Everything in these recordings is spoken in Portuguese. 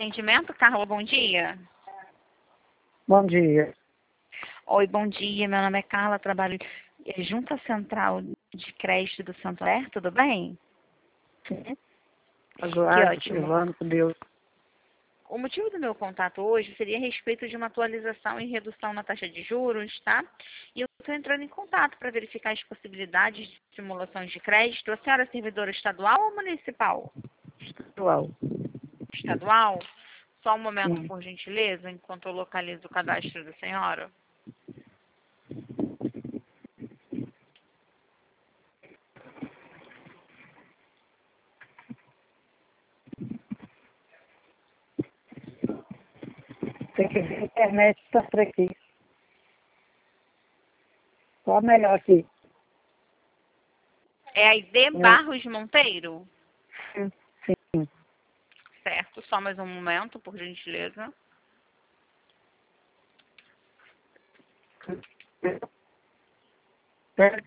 Atendimento, Carla, bom dia. Bom dia. Oi, bom dia. Meu nome é Carla, trabalho junto à Central de Crédito do Santander, tudo bem? Sim. Que Aguardo, ótimo. levando com Deus. O motivo do meu contato hoje seria a respeito de uma atualização e redução na taxa de juros, tá? E eu estou entrando em contato para verificar as possibilidades de simulações de crédito. A senhora é servidora estadual ou municipal? Atual. Estadual? Só um momento, Sim. por gentileza, enquanto eu localizo o cadastro da senhora. Tem que ver a internet está por aqui. Qual melhor aqui? É a ID Barros Monteiro? Sim. Sim. Certo, só mais um momento, por gentileza. É.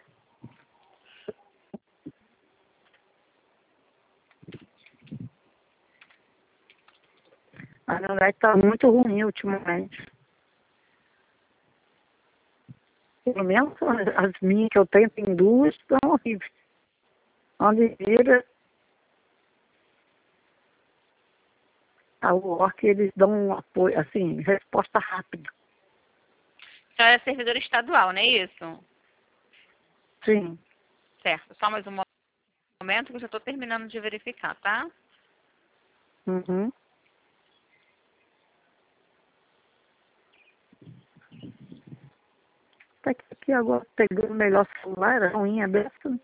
A internet está muito ruim ultimamente. Pelo menos as minhas que eu tenho, tem duas, estão horríveis. Onde vira a work, eles dão um apoio, assim, resposta rápida. A senhora é servidora estadual, não é isso? Sim. Certo, só mais um momento que eu já estou terminando de verificar, tá? Uhum. Tá aqui agora pegando o melhor celular, a ruim é dessa.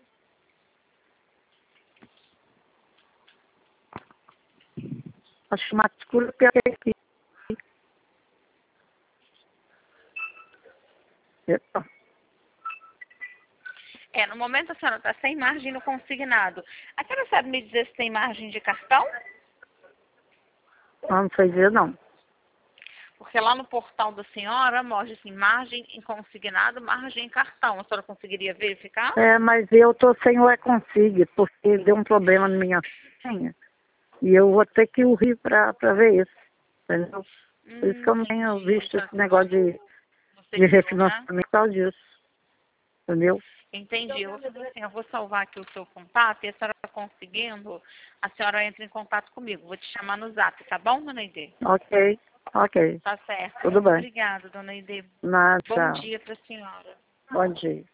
Acho mais escuro que aqui. Epa. No momento a senhora está sem margem no consignado. A senhora sabe me dizer se tem margem de cartão? Não sei dizer não. Porque lá no portal da senhora mostra assim, margem em consignado, margem em cartão. A senhora conseguiria verificar? É, mas eu tô sem o e-consig, porque deu um problema na minha senha. E eu vou ter que ir ao Rio pra ver isso. Entendeu? Por isso que eu não tenho Entendi. visto esse negócio Você de viu, né? refinanciamento por causa disso. Entendeu? Entendi. Eu vou fazer assim, eu vou salvar aqui o seu contato e a senhora conseguindo, a senhora entra em contato comigo. Vou te chamar no zap, tá bom, dona Ide? Ok, ok. Tá certo. Tudo Muito bem. obrigada, dona Ide. Nada, Bom tchau. dia para a senhora. Bom dia.